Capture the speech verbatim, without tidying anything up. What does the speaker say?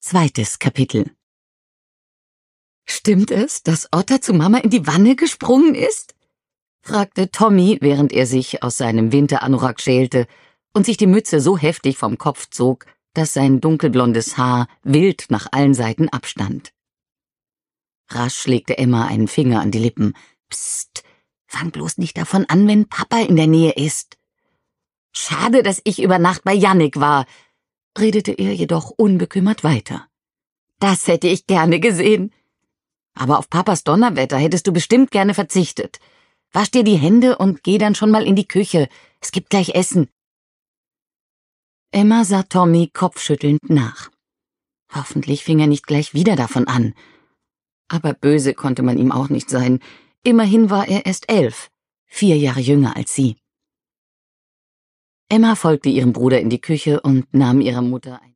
Zweites Kapitel. »Stimmt es, dass Otter zu Mama in die Wanne gesprungen ist?« fragte Tommy, während er sich aus seinem Winteranorak schälte und sich die Mütze so heftig vom Kopf zog, dass sein dunkelblondes Haar wild nach allen Seiten abstand. Rasch legte Emma einen Finger an die Lippen. »Psst, fang bloß nicht davon an, wenn Papa in der Nähe ist.« »Schade, dass ich über Nacht bei Jannik war«, redete er jedoch unbekümmert weiter. »Das hätte ich gerne gesehen. Aber auf Papas Donnerwetter hättest du bestimmt gerne verzichtet. Wasch dir die Hände und geh dann schon mal in die Küche. Es gibt gleich Essen.« Emma sah Tommy kopfschüttelnd nach. Hoffentlich fing er nicht gleich wieder davon an. Aber böse konnte man ihm auch nicht sein. Immerhin war er erst elf, vier Jahre jünger als sie. Emma folgte ihrem Bruder in die Küche und nahm ihrer Mutter ein